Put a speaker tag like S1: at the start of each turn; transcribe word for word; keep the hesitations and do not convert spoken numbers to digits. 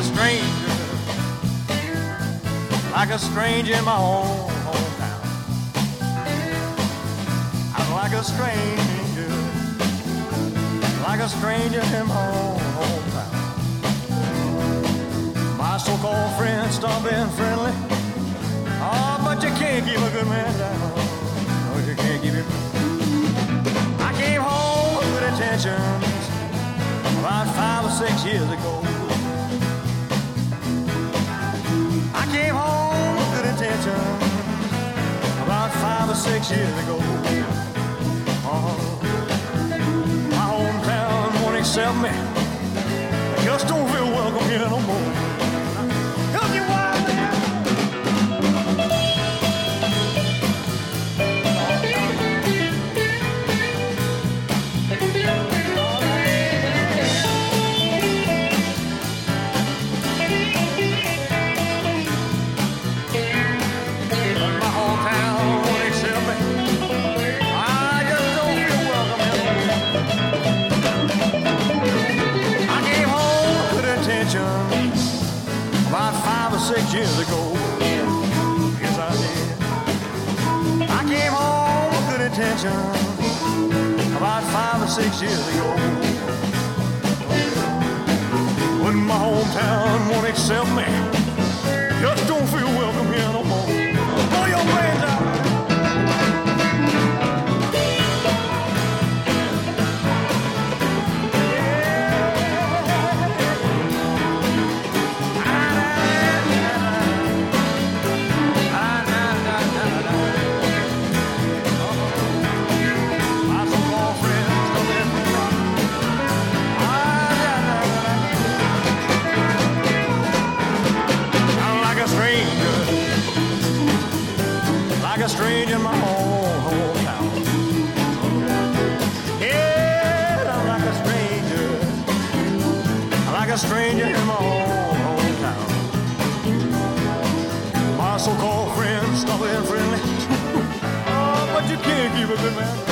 S1: a stranger, like a stranger in my own hometown. I'm like a stranger, like a stranger in my own hometown. My so-called friends stop being friendly. Oh, but you can't keep a good man down. No, you can't keep him. I came home with good intentions about five or six years ago. I came home with good intentions about five or six years ago. Oh, my hometown won't accept me. I just don't feel welcome here no more. Help you wild man. About five or six years ago, yes I did. I came home with good intentions about five or six years ago. When my hometown won't accept me, just don't feel welcome here no more. Throw your hands out. Like a stranger in my own hometown. Yeah, I'm like a stranger, like a stranger in my own hometown. My so-called friends stop being friendly. Oh, but you can't keep a good man.